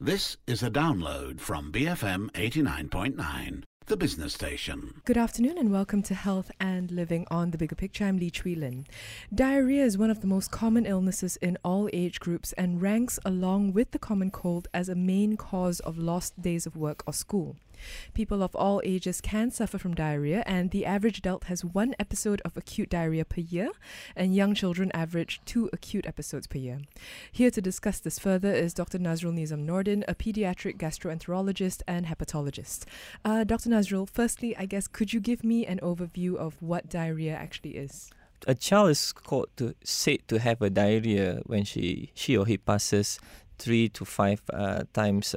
This is a download from BFM 89.9, the business station. Good afternoon and welcome to Health and Living on The Bigger Picture. I'm Lee Chui Lin. Diarrhea is one of the most common illnesses in all age groups and ranks along with the common cold as a main cause of lost days of work or school. People of all ages can suffer from diarrhea, and the average adult has 1 episode of acute diarrhea per year, and young children average 2 acute episodes per year. Here to discuss this further is Dr. Nazrul Nizam Nordin, a pediatric gastroenterologist and hepatologist. Dr. Nazrul, firstly, I guess, could you give me an overview of what diarrhea actually is? A child is said to have a diarrhea when she or he passes 3 to 5 times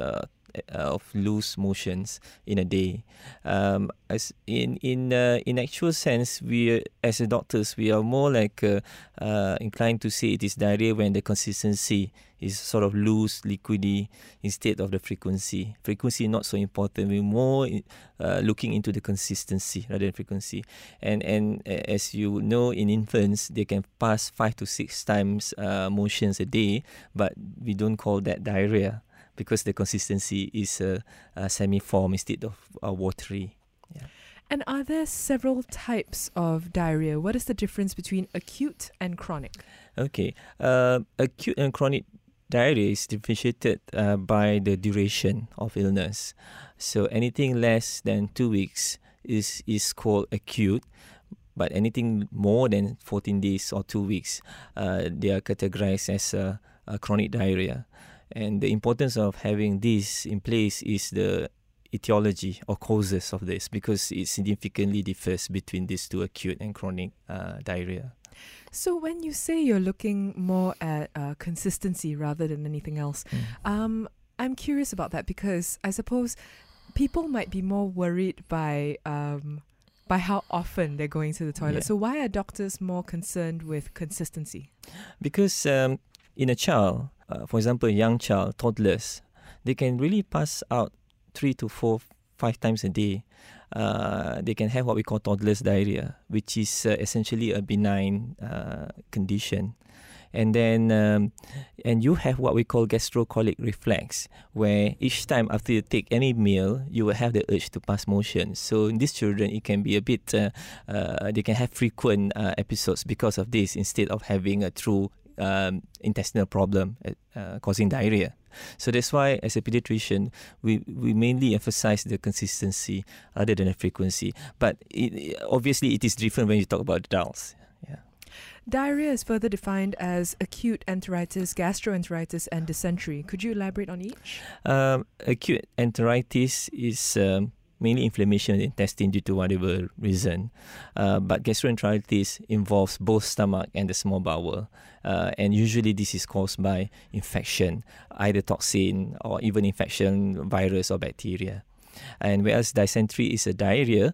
of loose motions in a day. As in actual sense, we as doctors we are more like inclined to say it is diarrhea when the consistency is sort of loose, liquidy instead of the frequency. Frequency not so important. We're more looking into the consistency rather than frequency. And as you know, in infants they can pass 5 to 6 times motions a day, but we don't call that diarrhea, because the consistency is semi-form instead of watery. Yeah. And are there several types of diarrhea? What is the difference between acute and chronic? Okay. Acute and chronic diarrhea is differentiated by the duration of illness. So anything less than 2 weeks is called acute. But anything more than 14 days or 2 weeks, they are categorized as a chronic diarrhea. And the importance of having this in place is the etiology or causes of this, because it significantly differs between these two, acute and chronic diarrhea. So when you say you're looking more at consistency rather than anything else, I'm curious about that, because I suppose people might be more worried by how often they're going to the toilet. Yeah. So why are doctors more concerned with consistency? Because in a child, for example, a young child, toddlers, they can really pass out 3 to 4, 5 times a day. They can have what we call toddler's diarrhea, which is essentially a benign condition. And then, and you have what we call gastrocolic reflex, where each time after you take any meal, you will have the urge to pass motion. So in these children, it can be a bit, they can have frequent episodes because of this, instead of having a true intestinal problem causing diarrhea. So that's why, as a pediatrician, we mainly emphasize the consistency rather than the frequency. But obviously, it is different when you talk about adults. Yeah. Diarrhea is further defined as acute enteritis, gastroenteritis, and dysentery. Could you elaborate on each? Acute enteritis is mainly inflammation of the intestine due to whatever reason. But gastroenteritis involves both stomach and the small bowel. And usually this is caused by infection, either toxin or even infection, virus or bacteria. And whereas dysentery is a diarrhea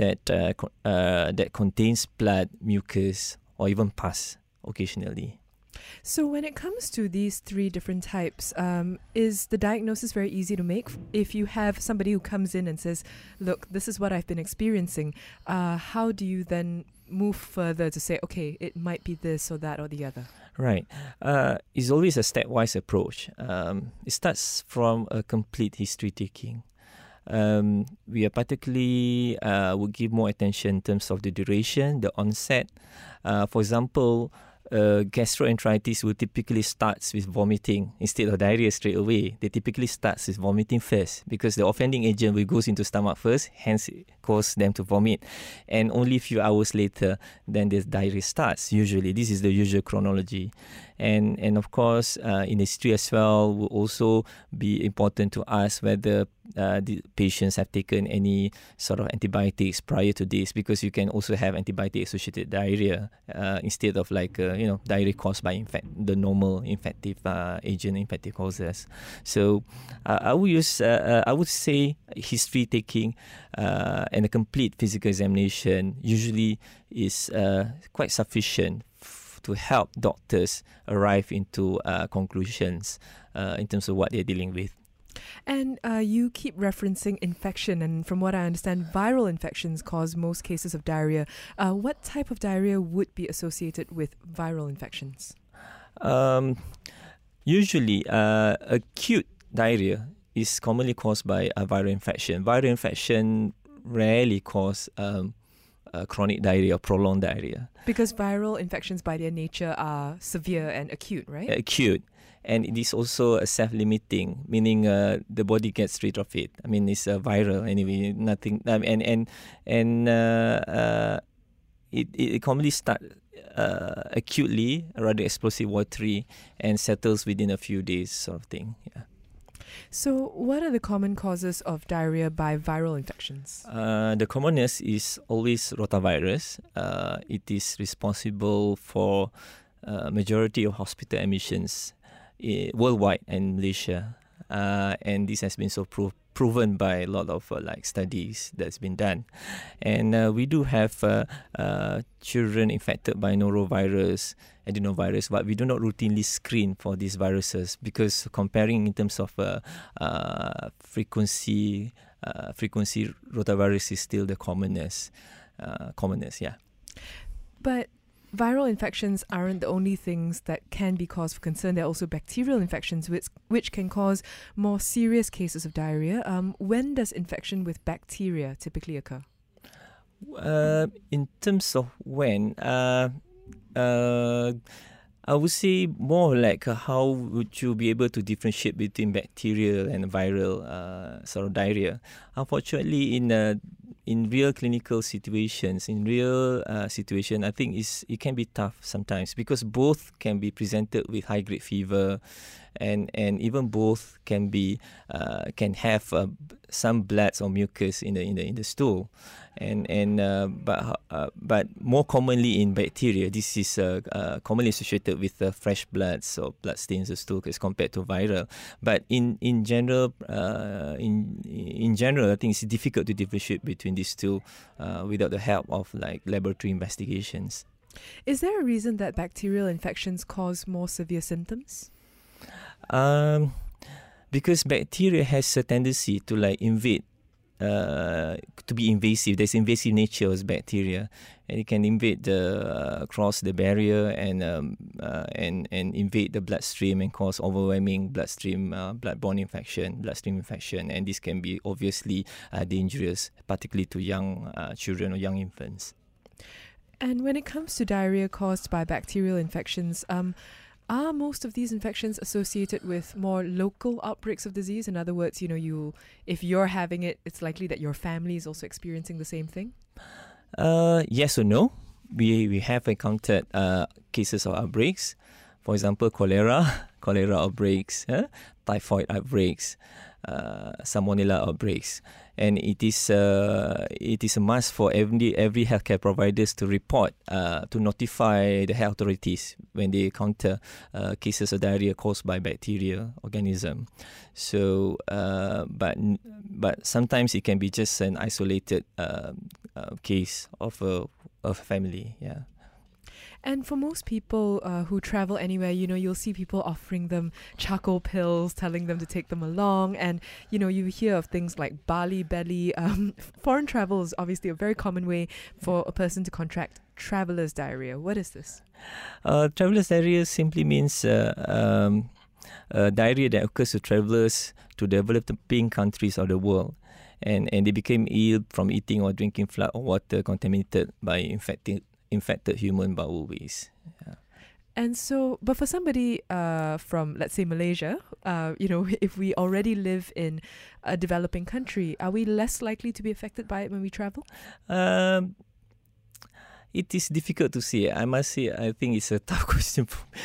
that contains blood, mucus, or even pus occasionally. So when it comes to these 3 different types, is the diagnosis very easy to make? If you have somebody who comes in and says, look, this is what I've been experiencing, how do you then move further to say, okay, it might be this or that or the other? Right. It's always a stepwise approach. It starts from a complete history taking. We are particularly would give more attention in terms of the duration, the onset. For example, gastroenteritis will typically starts with vomiting instead of diarrhea straight away. They typically starts with vomiting first, because the offending agent will goes into stomach first, hence it causes them to vomit. And only a few hours later, then the diarrhea starts. Usually, this is the usual chronology. And of course, in history as well, will also be important to ask whether the patients have taken any sort of antibiotics prior to this, because you can also have antibiotic-associated diarrhea instead of diarrhea caused by the normal infective agent, infective causes. So I would say history taking and a complete physical examination usually is quite sufficient to help doctors arrive into conclusions in terms of what they're dealing with. And you keep referencing infection, and from what I understand, viral infections cause most cases of diarrhea. What type of diarrhea would be associated with viral infections? Usually, acute diarrhea is commonly caused by a viral infection. Viral infection rarely cause chronic diarrhea or prolonged diarrhea. Because viral infections by their nature are severe and acute, right? Acute. And it is also a self-limiting, meaning the body gets rid of it. I mean, it's viral anyway. Nothing. It commonly starts acutely, rather explosive, watery, and settles within a few days, sort of thing. Yeah. So, what are the common causes of diarrhea by viral infections? The commonest is always rotavirus. It is responsible for majority of hospital admissions worldwide and Malaysia, and this has been so proven by a lot of studies that's been done. And we do have children infected by norovirus, adenovirus, but we do not routinely screen for these viruses because comparing in terms of frequency, rotavirus is still the commonest, yeah. But viral infections aren't the only things that can be cause for concern. There are also bacterial infections which can cause more serious cases of diarrhea. When does infection with bacteria typically occur? In terms of when, I would say more like how would you be able to differentiate between bacterial and viral sort of diarrhea. Unfortunately, in real clinical situations, I think it can be tough sometimes because both can be presented with high-grade fever, and even both can have some bloods or mucus in the stool, but more commonly in bacteria, this is commonly associated with fresh bloods or blood stains of stool as compared to viral. But in general, I think it's difficult to differentiate between these two without the help of laboratory investigations. Is there a reason that bacterial infections cause more severe symptoms? Because bacteria has a tendency to invade, to be invasive. There's invasive nature of bacteria, and it can invade across the barrier and invade the bloodstream and cause overwhelming bloodstream infection, and this can be obviously dangerous, particularly to young children or young infants. And when it comes to diarrhea caused by bacterial infections, are most of these infections associated with more local outbreaks of disease? In other words, if you're having it, it's likely that your family is also experiencing the same thing? Yes or no. We have encountered cases of outbreaks. For example, cholera outbreaks, typhoid outbreaks, salmonella outbreaks, and it is a must for every healthcare providers to report, to notify the health authorities when they encounter cases of diarrhea caused by bacteria organism. So, but sometimes it can be just an isolated case of a family, yeah. And for most people who travel anywhere, you'll see people offering them charcoal pills, telling them to take them along. And, you hear of things like Bali belly. Foreign travel is obviously a very common way for a person to contract traveler's diarrhea. What is this? Traveler's diarrhea simply means diarrhea that occurs to travelers to developing countries of the world. And they became ill from eating or drinking flood or water contaminated by infected human bowel waste. Yeah. And so, but for somebody from, let's say, Malaysia, if we already live in a developing country, are we less likely to be affected by it when we travel? It is difficult to say. I must say, I think it's a tough question.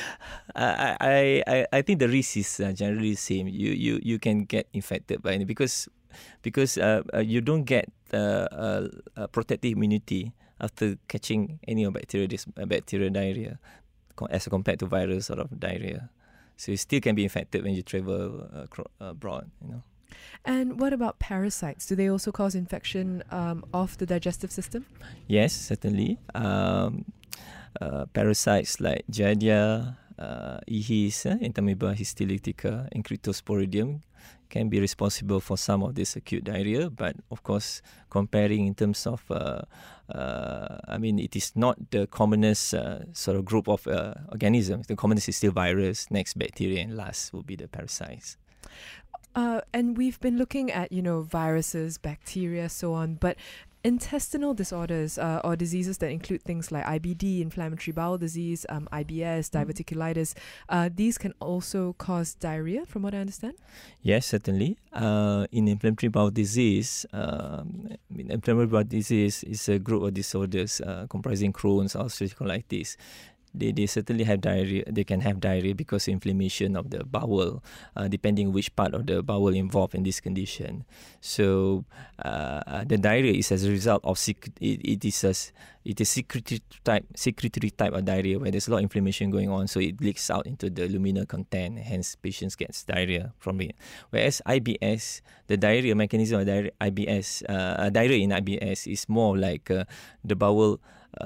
I think the risk is generally the same. You can get infected by it because you don't get protective immunity after catching any of bacterial diarrhea as compared to viral sort of diarrhea. So you still can be infected when you travel abroad, And what about parasites? Do they also cause infection of the digestive system? Yes, certainly. Parasites like Giardia, Aedes, Entamoeba histolytica, and Cryptosporidium can be responsible for some of this acute diarrhea, but of course, comparing in terms of, it is not the commonest sort of group of organisms. The commonest is still virus, next bacteria, and last will be the parasites. And we've been looking at, viruses, bacteria, so on, but intestinal disorders or diseases that include things like IBD, inflammatory bowel disease, IBS, diverticulitis, these can also cause diarrhea, from what I understand? Yes, certainly. In inflammatory bowel disease, inflammatory bowel disease is a group of disorders comprising Crohn's, ulcerative colitis. They certainly have diarrhea. They can have diarrhea because of inflammation of the bowel, depending which part of the bowel involved in this condition. So the diarrhea is as a result of it is secretory type of diarrhea where there's a lot of inflammation going on, so it leaks out into the luminal content. Hence, patients get diarrhea from it. Whereas IBS, the diarrhea mechanism of diarrhea in IBS is more like the bowel.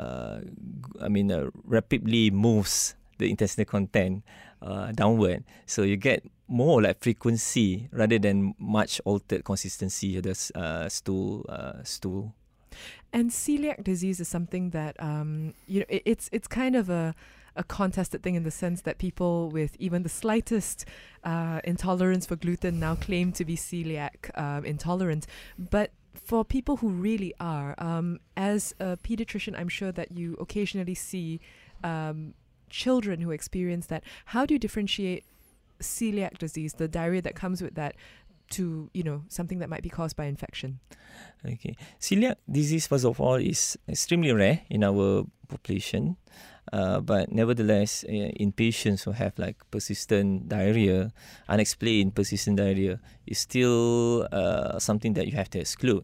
Rapidly moves the intestinal content downward. So you get more like frequency rather than much altered consistency of the stool. And celiac disease is something that, it's kind of a contested thing in the sense that people with even the slightest intolerance for gluten now claim to be celiac intolerant. But for people who really are, as a pediatrician, I'm sure that you occasionally see children who experience that. How do you differentiate celiac disease, the diarrhea that comes with that, to something that might be caused by infection? Okay, celiac disease, first of all, is extremely rare in our population. But nevertheless, in patients who have like persistent diarrhea, unexplained persistent diarrhea, is still something that you have to exclude.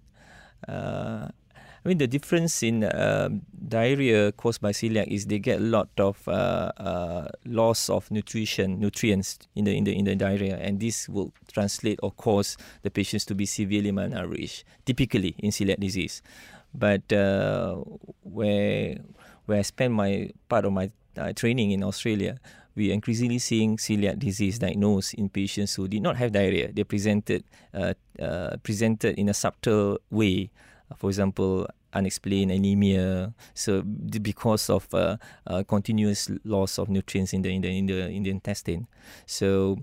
The difference in diarrhea caused by celiac is they get a lot of loss of nutrients in the diarrhea, and this will translate or cause the patients to be severely malnourished, typically in celiac disease. But where I spent my part of my training in Australia, we are increasingly seeing celiac disease diagnosed in patients who did not have diarrhea. They presented in a subtle way. For example, unexplained anemia. So because of continuous loss of nutrients in the intestine. So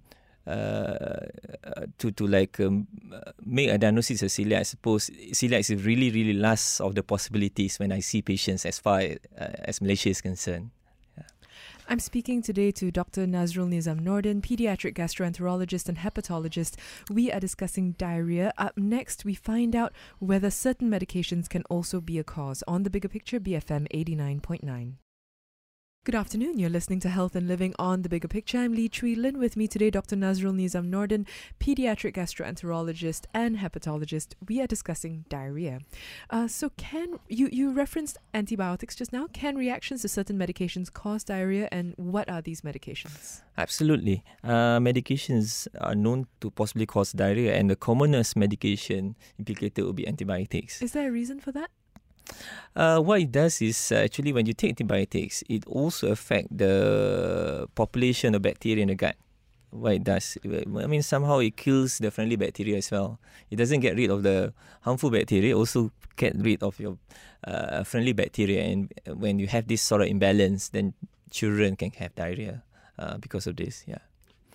to make a diagnosis of celiac, I suppose celiac is really, really last of the possibilities when I see patients as far as Malaysia is concerned. I'm speaking today to Dr. Nazrul Nizam Nordin, pediatric gastroenterologist and hepatologist. We are discussing diarrhea. Up next, we find out whether certain medications can also be a cause on The Bigger Picture, BFM 89.9. Good afternoon. You're listening to Health and Living on The Bigger Picture. I'm Lee Chui Lin. With me today, Dr. Nazrul Nizam Nordin, pediatric gastroenterologist and hepatologist. We are discussing diarrhea. So can you referenced antibiotics just now? Can reactions to certain medications cause diarrhea, and what are these medications? Absolutely. Medications are known to possibly cause diarrhea, and the commonest medication implicated will be antibiotics. Is there a reason for that? What it does is actually when you take antibiotics, it also affects the population of bacteria in the gut. What it does, somehow it kills the friendly bacteria as well. It doesn't get rid of the harmful bacteria, it also get rid of your friendly bacteria. And when you have this sort of imbalance, then children can have diarrhea because of this. Yeah.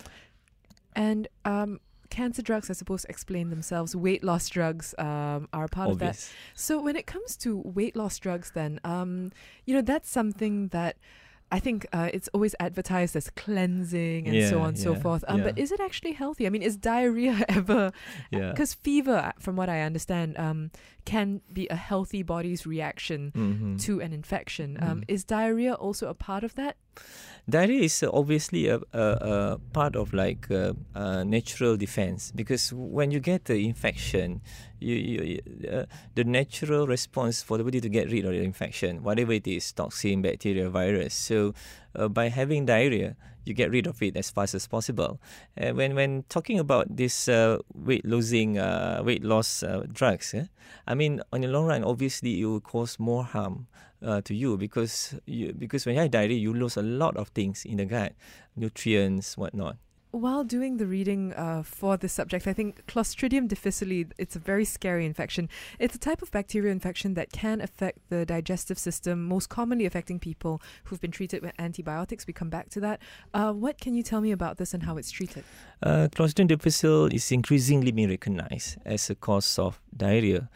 And cancer drugs, I suppose, explain themselves. Weight loss drugs are a part of that. So when it comes to weight loss drugs, then, that's something that I think it's always advertised as cleansing and so on and so forth. But is it actually healthy? Is diarrhea ever... Because fever, from what I understand, can be a healthy body's reaction to an infection. Is diarrhea also a part of that? Diarrhea is obviously a part of natural defense, because when you get the infection, the natural response for the body to get rid of the infection, whatever it is, toxin, bacteria, virus. So by having diarrhea, you get rid of it as fast as possible. When talking about this weight loss drugs, on the long run, obviously it will cause more harm to you, because when you have diarrhea, you lose a lot of things in the gut, nutrients, whatnot. while doing the reading for this subject, I think Clostridium difficile, it's a very scary infection. It's a type of bacterial infection that can affect the digestive system, most commonly affecting people who've been treated with antibiotics. We come back to that. What can you tell me about this and how it's treated? Clostridium difficile is increasingly being recognized as a cause of diarrhea,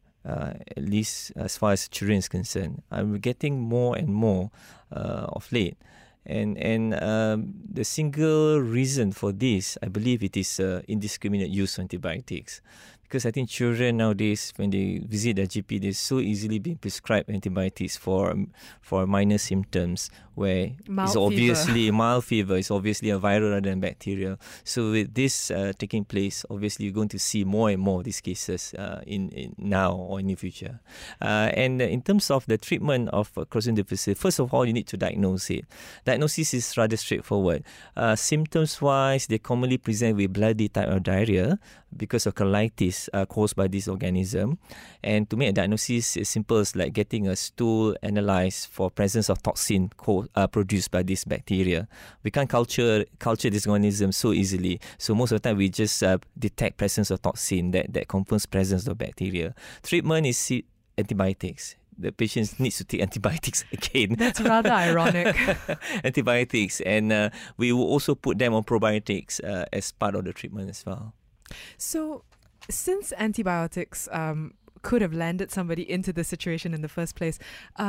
at least as far as children is concerned. I'm getting more and more of late. And the single reason for this, I believe it is indiscriminate use of antibiotics. Because I think children nowadays, when they visit their GP, they're so easily being prescribed antibiotics for minor symptoms, where it's obviously mild fever. It's obviously a viral rather than bacterial. So with this taking place, obviously you're going to see more and more of these cases in now or in the future. And in terms of the treatment of Clostridium difficile, first of all, you need to diagnose it. Diagnosis is rather straightforward. Symptoms-wise, they commonly present with bloody type of diarrhea because of colitis caused by this organism. And to make a diagnosis, it's simple as like getting a stool analyzed for presence of toxin produced by this bacteria. We can't culture this organism so easily. So most of the time, we just detect presence of toxin that confirms presence of bacteria. Treatment is antibiotics. The patient needs to take antibiotics again. That's rather ironic. Antibiotics. And we will also put them on probiotics as part of the treatment as well. So, since antibiotics could have landed somebody into this situation in the first place,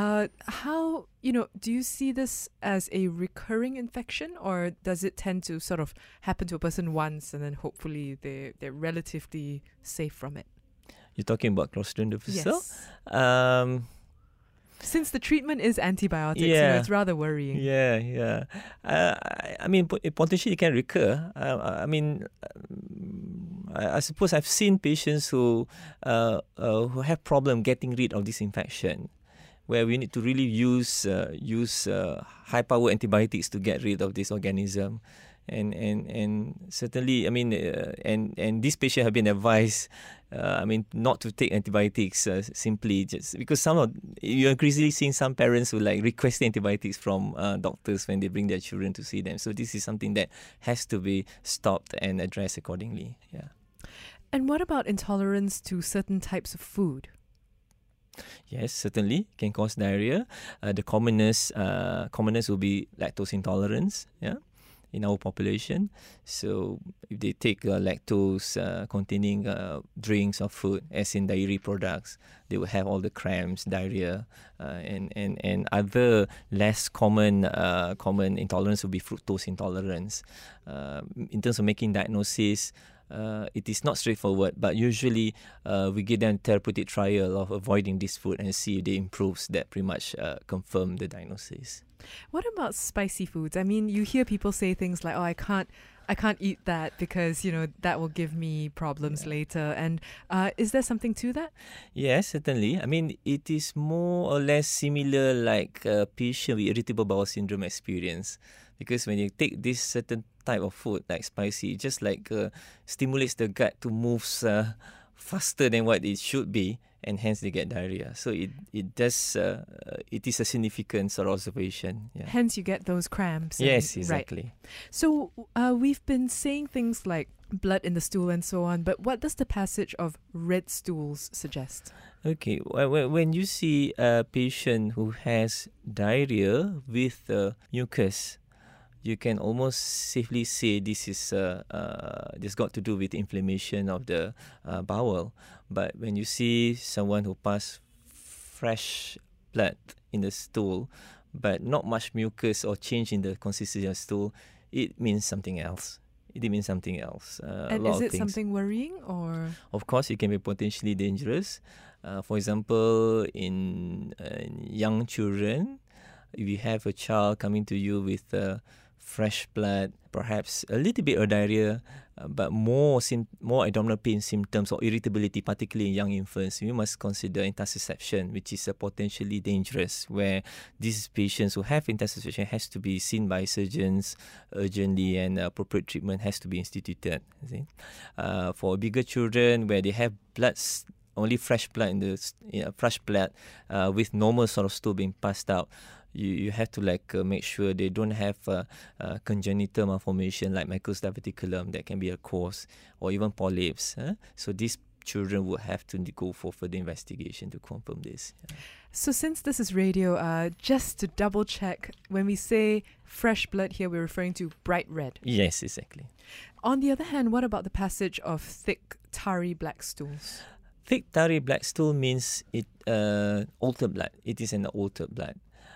how, do you see this as a recurring infection, or does it tend to sort of happen to a person once and then hopefully they're relatively safe from it? You're talking about Clostridium difficile? Yes. Since the treatment is antibiotics, it's rather worrying. Yeah. I mean, potentially it can recur. I suppose I've seen patients who have problem getting rid of this infection, where we need to really use high-power antibiotics to get rid of this organism. And certainly, and these patients have been advised, not to take antibiotics simply just because you're increasingly seeing some parents who request antibiotics from doctors when they bring their children to see them. So this is something that has to be stopped and addressed accordingly. Yeah. And what about intolerance to certain types of food? Yes, certainly can cause diarrhea. The commonest will be lactose intolerance. Yeah. In our population. So if they take lactose containing drinks or food, as in dairy products, they will have all the cramps, diarrhea, and other less common intolerance will be fructose intolerance. In terms of making diagnosis, it is not straightforward, but usually we give them therapeutic trial of avoiding this food and see if they improves. That pretty much confirm the diagnosis. What about spicy foods? I mean, you hear people say things like, "Oh, I can't eat that because that will give me problems later." And is there something to that? Yes, certainly. I mean, it is more or less similar like a patient with irritable bowel syndrome experience, because when you take this certain type of food like spicy, it just stimulates the gut to move faster than what it should be, and hence they get diarrhea. So it is a significant sort of observation. Yeah. Hence you get those cramps. Yes, exactly. Right. So we've been saying things like blood in the stool and so on, but what does the passage of red stools suggest? Okay, when you see a patient who has diarrhea with mucus, you can almost safely say this got to do with inflammation of the bowel. But when you see someone who passes fresh blood in the stool, but not much mucus or change in the consistency of stool, it means something else. And is it something worrying, or? Of course, it can be potentially dangerous. For example, in young children, if you have a child coming to you with fresh blood, perhaps a little bit of diarrhea, but more abdominal pain symptoms or irritability, particularly in young infants, we must consider intussusception, which is potentially dangerous, where these patients who have intussusception has to be seen by surgeons urgently, and appropriate treatment has to be instituted. For bigger children, where they have only fresh blood with normal sort of stool being passed out, you have to make sure they don't have congenital malformation like Meckel's diverticulum that can be a cause, or even polyps. So these children would have to go for further investigation to confirm this. Yeah. So since this is radio, just to double check, when we say fresh blood here, we're referring to bright red. Yes, exactly. On the other hand, what about the passage of thick, tarry black stools? Thick, tarry black stool means it altered blood. It is an altered blood.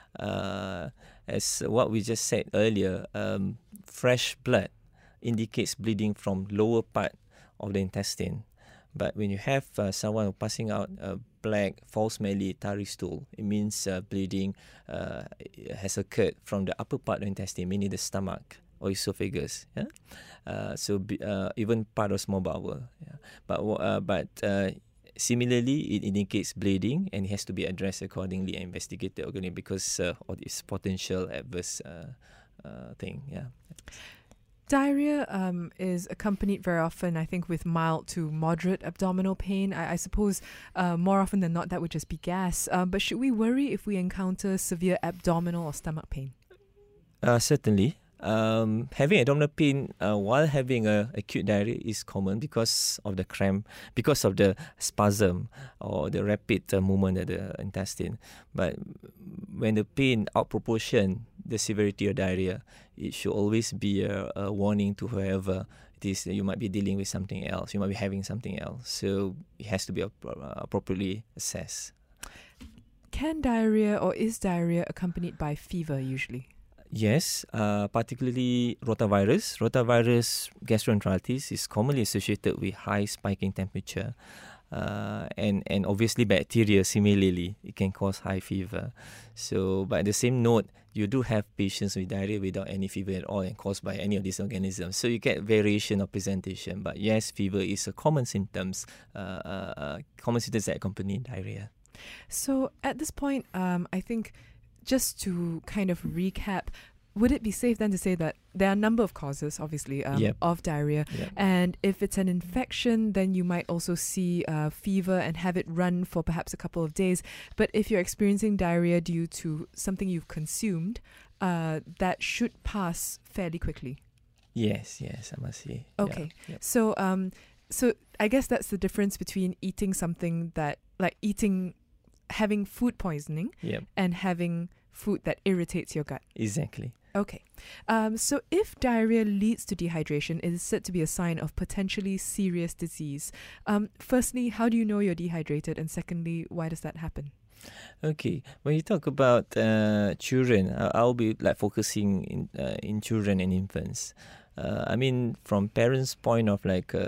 As what we just said earlier, fresh blood indicates bleeding from lower part of the intestine. But when you have someone passing out a black, foul-smelly tarry stool, it means bleeding has occurred from the upper part of the intestine, meaning the stomach or esophagus. Yeah? Even part of small bowel. Yeah? But similarly, it indicates bleeding, and it has to be addressed accordingly and investigated accordingly because of its potential adverse thing. Yeah. Diarrhea is accompanied very often, I think, with mild to moderate abdominal pain. I suppose more often than not that would just be gas. But should we worry if we encounter severe abdominal or stomach pain? Certainly. Having abdominal pain while having acute diarrhea is common because of the cramp, because of the spasm or the rapid movement of the intestine. But when the pain outproportion the severity of diarrhea, it should always be a warning to whoever it is that you might be dealing with something else. You might be having something else. So it has to be appropriately assessed. Can diarrhea or is diarrhea accompanied by fever usually? Yes, particularly rotavirus. Rotavirus gastroenteritis is commonly associated with high spiking temperature. And obviously bacteria similarly, it can cause high fever. So, but at the same note, you do have patients with diarrhea without any fever at all and caused by any of these organisms. So you get variation of presentation. But yes, fever is a common symptoms that accompany diarrhea. So at this point, I think just to kind of recap, would it be safe then to say that there are a number of causes, obviously, of diarrhea? Yep. And if it's an infection, then you might also see fever and have it run for perhaps a couple of days. But if you're experiencing diarrhea due to something you've consumed, that should pass fairly quickly. Yes, I must say. Okay. Yep. So I guess that's the difference between eating something that, like having food poisoning and having food that irritates your gut. Exactly. Okay. So if diarrhea leads to dehydration, it is said to be a sign of potentially serious disease. Firstly, how do you know you're dehydrated? And secondly, why does that happen? Okay. When you talk about children, I'll be focusing in children and infants. From parents' point of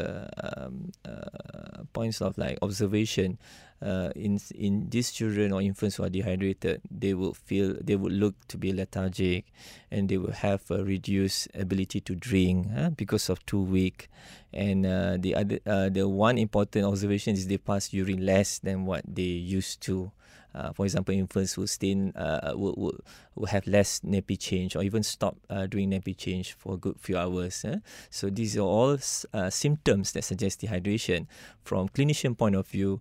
points of observation, in these children or infants who are dehydrated, they would look to be lethargic, and they will have a reduced ability to drink because of too weak. And the one important observation is they pass urine less than what they used to. For example, infants will have less nappy change or even stop doing nappy change for a good few hours. So these are all symptoms that suggest dehydration. From clinician point of view,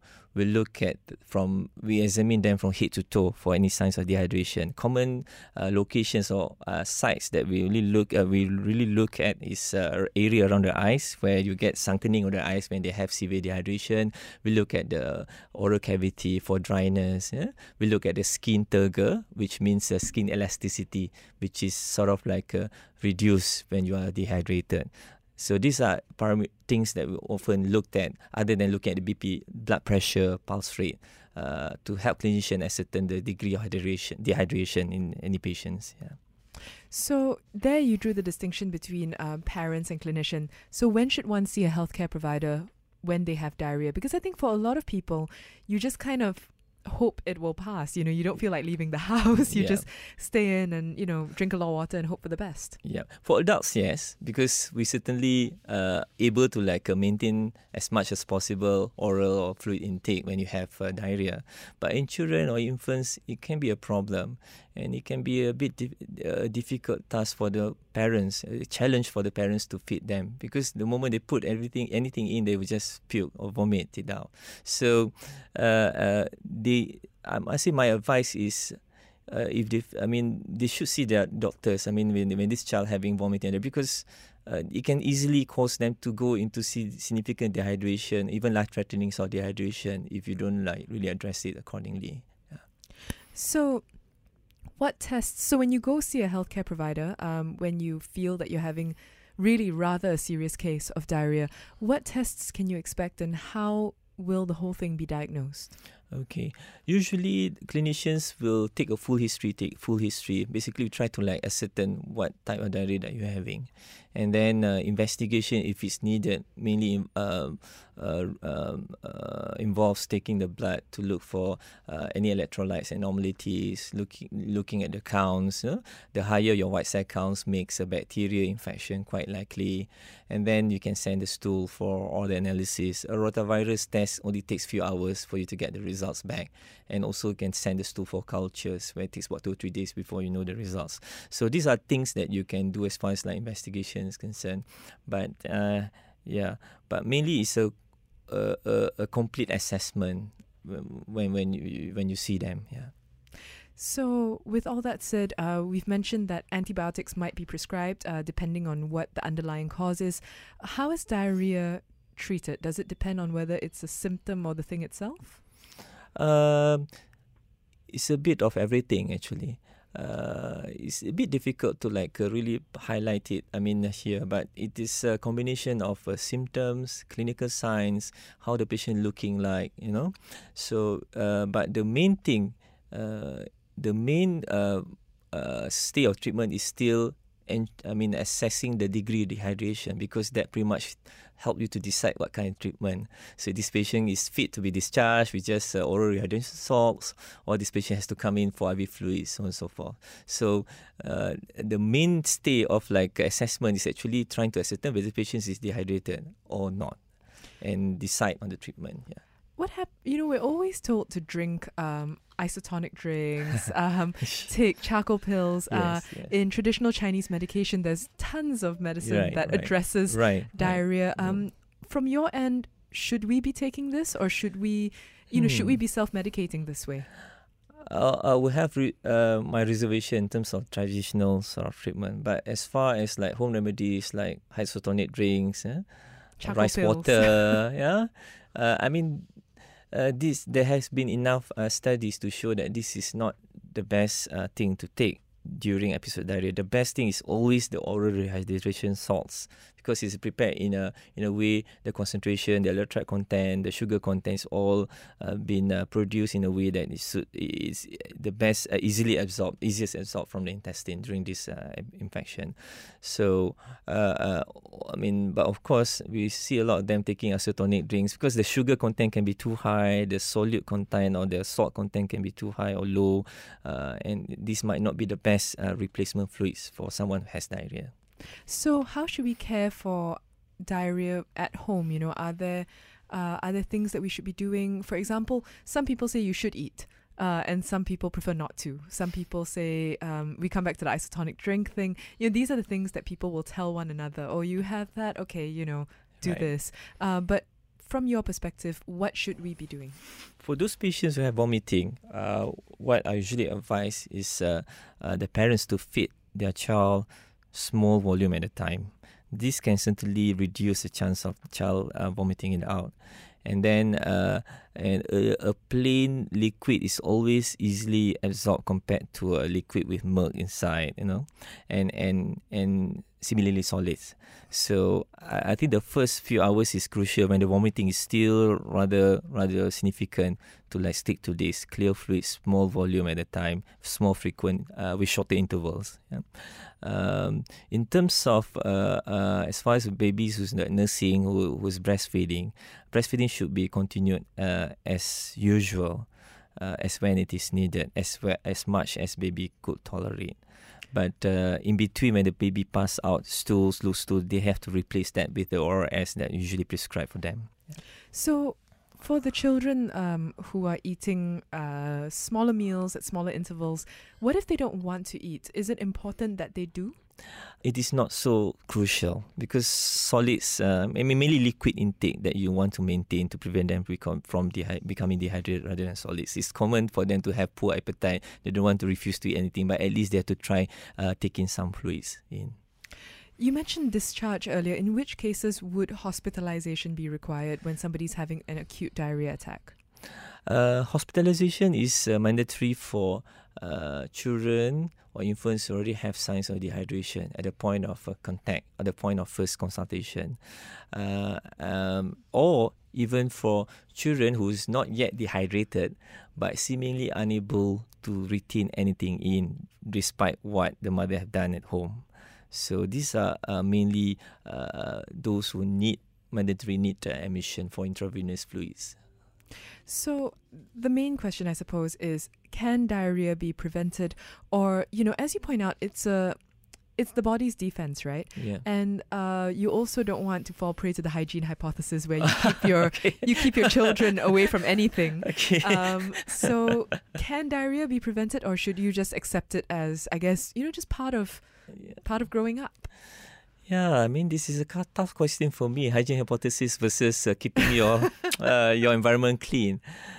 we examine them from head to toe for any signs of dehydration. Common locations or sites that we really look at is area around the eyes where you get sunkening of the eyes when they have severe dehydration. We look at the oral cavity for dryness. We look at the skin turgor, which means skin elasticity, which is sort of reduced when you are dehydrated. So these are things that we often looked at, other than looking at the BP, blood pressure, pulse rate, to help clinicians ascertain the degree of dehydration in any patients. Yeah. So there you drew the distinction between parents and clinician. So when should one see a healthcare provider when they have diarrhea? Because I think for a lot of people, you just kind of hope it will pass. You don't feel like leaving the house. You just stay in and, drink a lot of water and hope for the best. Yeah. For adults, yes, because we certainly able to maintain as much as possible oral or fluid intake when you have diarrhea. But in children or infants, it can be a problem, and it can be a bit difficult task for the parents, a challenge for the parents to feed them, because the moment they put anything in, they will just puke or vomit it out. So I must say my advice is, if they, they should see their doctors. When this child having vomiting, because it can easily cause them to go into significant dehydration, even life-threatening sort of dehydration, if you don't really address it accordingly. Yeah. So, what tests? So, when you go see a healthcare provider, when you feel that you're having really rather a serious case of diarrhea, what tests can you expect, and how will the whole thing be diagnosed? Okay. Usually, clinicians will take a full history. Basically, try to ascertain what type of diarrhea that you're having, and then investigation, if it's needed, mainly involves taking the blood to look for any electrolytes abnormalities, looking at the counts. The higher your white cell counts makes a bacteria infection quite likely, and then you can send the stool for all the analysis. A rotavirus test only takes few hours for you to get the results back, and also you can send the stool for cultures, where it takes about 2 or 3 days before you know the results. So these are things that you can do as far as investigation is concerned, but mainly it's a complete assessment when you see them. Yeah. So, with all that said, we've mentioned that antibiotics might be prescribed depending on what the underlying cause is. How is diarrhea treated? Does it depend on whether it's a symptom or the thing itself? It's a bit of everything, actually. It's a bit difficult to really highlight it here, but it is a combination of symptoms, clinical signs, how the patient looking like, so but the main thing, the main state of treatment is still assessing the degree of dehydration, because that pretty much help you to decide what kind of treatment. So this patient is fit to be discharged with just oral rehydration salts, or this patient has to come in for IV fluids, so on and so forth. So the mainstay of assessment is actually trying to ascertain whether the patient is dehydrated or not, and decide on the treatment. Yeah. What we're always told to drink isotonic drinks, take charcoal pills. Yes. In traditional Chinese medication, there's tons of medicine that addresses diarrhea. From your end, should we be taking this, or should we, should we be self-medicating this way? I will have my reservation in terms of traditional sort of treatment, but as far as home remedies like isotonic drinks, rice pills. Water, there has been enough studies to show that this is not the best thing to take during episode diarrhea. The best thing is always the oral rehydration salts, because it's prepared in a way the concentration, the electrolyte content, the sugar content is all been produced in a way that is the best, easiest absorbed from the intestine during this infection. So, but of course we see a lot of them taking isotonic drinks because the sugar content can be too high, the solute content or the salt content can be too high or low, and this might not be the best replacement fluids for someone who has diarrhea. So how should we care for diarrhea at home? Are there things that we should be doing? For example, some people say you should eat, and some people prefer not to. Some people say, we come back to the isotonic drink thing. These are the things that people will tell one another. Oh, you have that? Okay, do this. But from your perspective, what should we be doing? For those patients who have vomiting, what I usually advise is the parents to feed their child small volume at a time. This can certainly reduce the chance of the child vomiting it out. And then a plain liquid is always easily absorbed compared to a liquid with milk inside, and similarly solids. So I think the first few hours is crucial when the vomiting is still rather significant, to stick to this clear fluid, small volume at a time, small frequent with shorter intervals. Yeah. In terms of as far as babies who's nursing, who's breastfeeding should be continued as usual, as when it is needed, as much as baby could tolerate. But in between, when the baby pass out stools, loose stool, they have to replace that with the ORS that usually prescribed for them. Yeah. So, for the children who are eating smaller meals at smaller intervals, what if they don't want to eat? Is it important that they do? it is not so crucial because solids, mainly liquid intake that you want to maintain to prevent them from becoming dehydrated rather than solids. It's common for them to have poor appetite. They don't want to refuse to eat anything, but at least they have to try taking some fluids in. You mentioned discharge earlier. In which cases would hospitalization be required when somebody's having an acute diarrhea attack? Hospitalization is mandatory for children or infants who already have signs of dehydration at the point of contact, at the point of first consultation, or even for children who is not yet dehydrated but seemingly unable to retain anything in despite what the mother have done at home. So these are mainly those who mandatory need admission for intravenous fluids. So the main question, I suppose, is can diarrhea be prevented? Or, as you point out, it's the body's defense, right? Yeah. And you also don't want to fall prey to the hygiene hypothesis where you keep your you keep your children away from anything. Okay. So can diarrhea be prevented, or should you just accept it as, I guess, just part of growing up? Yeah, I mean, this is a tough question for me. Hygiene hypothesis versus keeping your environment clean.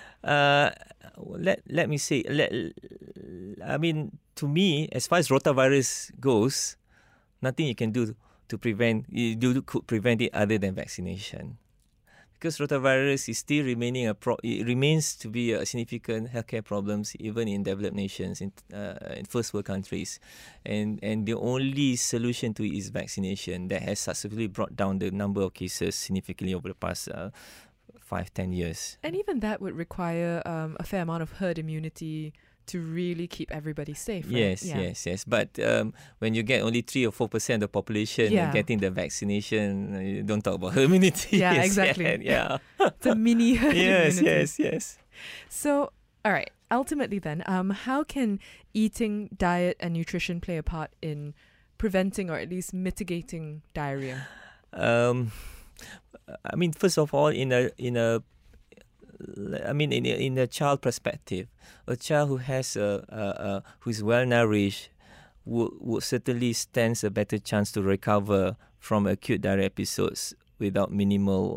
Let me say, I mean, to me, as far as rotavirus goes, nothing you can do to prevent it other than vaccination. Because rotavirus is still it remains to be a significant healthcare problems even in developed nations, in first world countries, and the only solution to it is vaccination that has successfully brought down the number of cases significantly over the past 5-10 years. And even that would require a fair amount of herd immunity to really keep everybody safe, right? Yes. But when you get only 3 or 4% of the population getting the vaccination, you don't talk about herd immunity. Yeah, exactly. Yeah. It's a mini herd immunity. Yes. So, all right. Ultimately then, how can eating, diet and nutrition play a part in preventing or at least mitigating diarrhea? I mean, first of all, in a child perspective, a child who has who is well nourished would certainly stands a better chance to recover from acute diarrhea episodes with minimal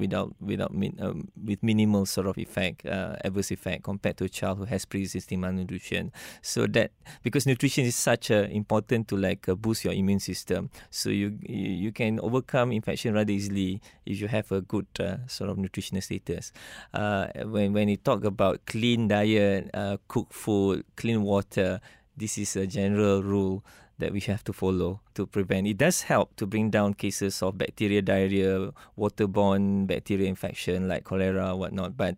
sort of effect, adverse effect, compared to a child who has pre-existing malnutrition. So that because nutrition is such important to boost your immune system, so you can overcome infection rather easily if you have a good sort of nutritional status. When you talk about clean diet, cooked food, clean water, this is a general rule that we have to follow to prevent. It does help to bring down cases of bacterial diarrhea, waterborne bacterial infection like cholera, whatnot. But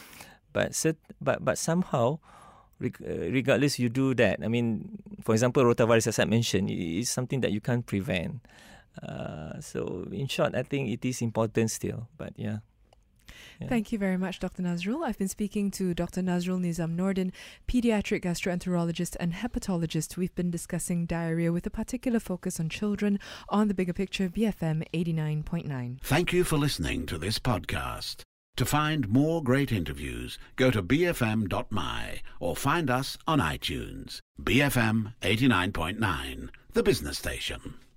somehow, regardless you do that, I mean, for example, rotavirus, as I mentioned, is something that you can't prevent. So in short, I think it is important still. But yeah. Thank you very much, Dr. Nazrul. I've been speaking to Dr. Nazrul Nizam Nordin, pediatric gastroenterologist and hepatologist. We've been discussing diarrhea with a particular focus on children on The Bigger Picture, BFM 89.9. Thank you for listening to this podcast. To find more great interviews, go to bfm.my or find us on iTunes. BFM 89.9, the business station.